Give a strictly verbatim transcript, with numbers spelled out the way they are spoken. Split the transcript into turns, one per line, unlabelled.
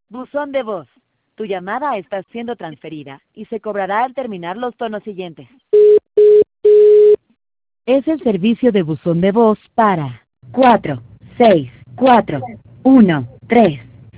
Buzón de voz. Tu llamada está siendo transferida y se cobrará al terminar los tonos siguientes. Es el servicio de buzón de voz para cuatro seis cuatro uno tres